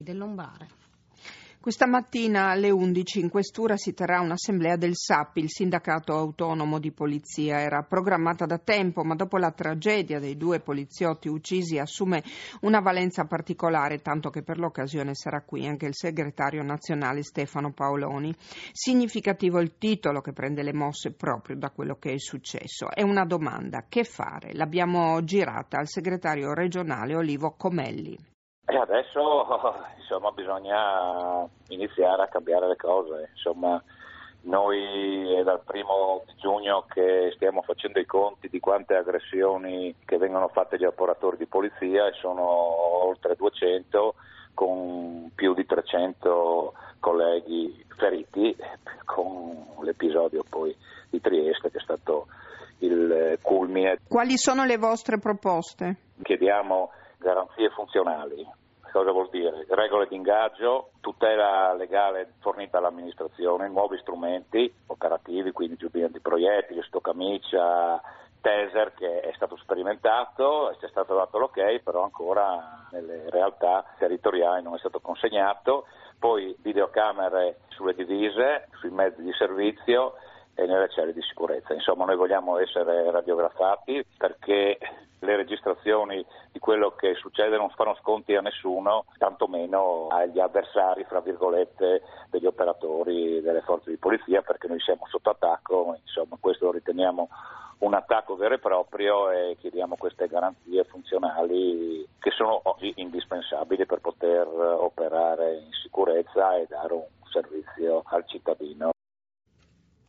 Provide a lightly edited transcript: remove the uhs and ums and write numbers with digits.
del Lombare. Questa mattina alle 11 in questura si terrà un'assemblea del SAP, il sindacato autonomo di polizia. Era programmata da tempo, ma dopo la tragedia dei 2 poliziotti uccisi assume una valenza particolare, tanto che per l'occasione sarà qui anche il segretario nazionale Stefano Paoloni. Significativo il titolo che prende le mosse proprio da quello che è successo. È una domanda: che fare? L'abbiamo girata al segretario regionale Olivo Comelli. E adesso bisogna iniziare a cambiare le cose. Noi è dal 1° di giugno che stiamo facendo i conti di quante aggressioni che vengono fatte agli operatori di polizia, e sono oltre 200, con più di 300 colleghi feriti, con l'episodio poi di Trieste che è stato il culmine. Quali sono le vostre proposte? Chiediamo garanzie funzionali. Cosa vuol dire? Regole di ingaggio, tutela legale fornita all'amministrazione, nuovi strumenti operativi, quindi giubbino di proiettili, stoccamicia, taser, che è stato sperimentato, è stato dato l'ok, però ancora nelle realtà territoriali non è stato consegnato. Poi videocamere sulle divise, sui mezzi di servizio e nelle celle di sicurezza. Noi vogliamo essere radiografati, perché le registrazioni di quello che succede non fanno sconti a nessuno, tantomeno agli avversari, fra virgolette, degli operatori delle forze di polizia, perché noi siamo sotto attacco. Questo lo riteniamo un attacco vero e proprio, e chiediamo queste garanzie funzionali che sono indispensabili per poter operare in sicurezza e dare un servizio al cittadino.